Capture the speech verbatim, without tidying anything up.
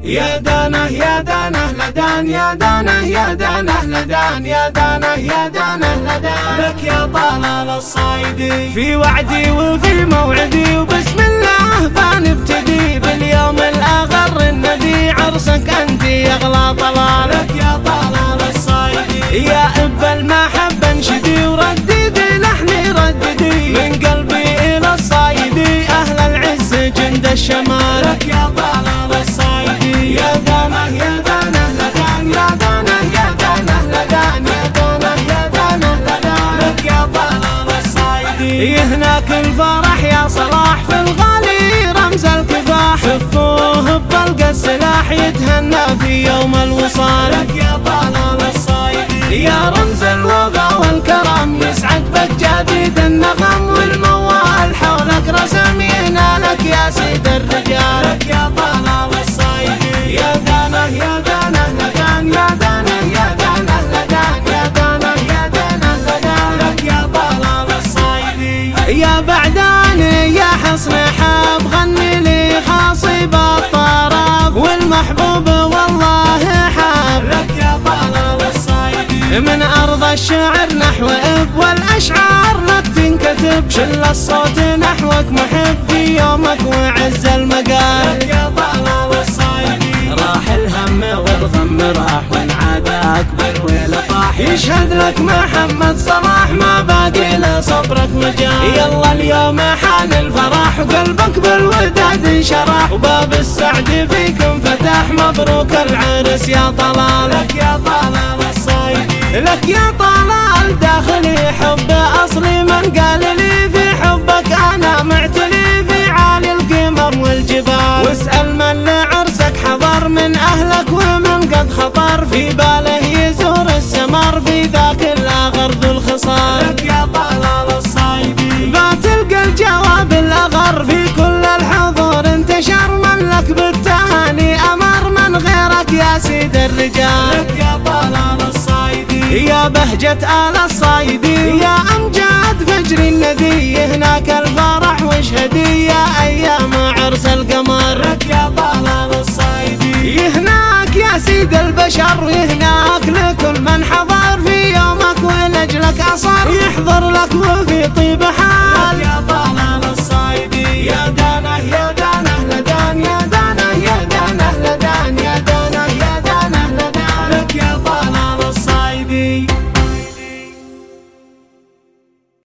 يا دانه يا دانه لدان يا دانه يا دانه لدان يا دانه يا دانه لدان لك يا طلال الصايدي في وعدي وفي موعدي وبسم الله بنبتدي باليوم الأغر الندي عرسك أنت يا أغلى طلال لك يا طلال الصايدي يا إب المحبة انشدي ورددي لحني رددي من قلبي إلى الصايدي أهل العز جند الشمال لك يا طلال الصايدي يا دانه يا دانه لدان يا دانه يا دانه لدان يا دانه يا دانه لدان لك يا طلال الصايدي هناك الفرح يا صلاح في الغالي رمز الكفاح شفوه بطلق السلاح يتهنى في يوم الوصال لك يا طلال الصايدي يا رمز الوفا والكرم يسعد بك جديد النغم والموال حولك رسم ينالك يا سيد الرجال لك يا طلال الصايدي يا دانه يا دانه لدان يا دانه يا دانه لدان يا دانه يا دانه لدان لك يا طلال الصايدي يا بعداني يا حصن حاب غني لي خاصب الطرب والمحبوب والله حاب لك يا طلال الصايدي من أرض الشعر نحو إب والأشعار لك تنكتب شل الصوت نحوك محب في يومك وعز المقال لك يا طلال الصايدي راح الهم والغم راح وانعاداك بالويل طاح يشهد لك محمد صلاح ما باقي لصبرك مجال يلا اليوم حان الفرح وقلبك بالوداد انشرح وباب السعد فيكم فتح مبروك العرس يا طلال لك يا طلال الصايدي لك يا طلال داخلي حب أصلي من قال لي في حبك أنا معتلي في عالي القمم والجبال واسأل من لعرسك حضر من أهلك ومن قد خطر في باله يزور السمر في ذاك الآخر ذو الخصال لك يا طلال الصايدي بتلقى الجواب الأغر في كل الحضور انتشر من لك بالتهاني أمر من غيرك يا سيد الرجال لك يا طلال الصايدي يا بهجة آل الصايدي يا أمجاد فجر الندي هناك الفرح واشهدي يا أيام عرس القمر لك يا طلال الصايدي هناك يا سيد البشر وهناك لكل من حضر في يومك ولجلك أصر يحضر لك وفي طيب حال لك يا طلال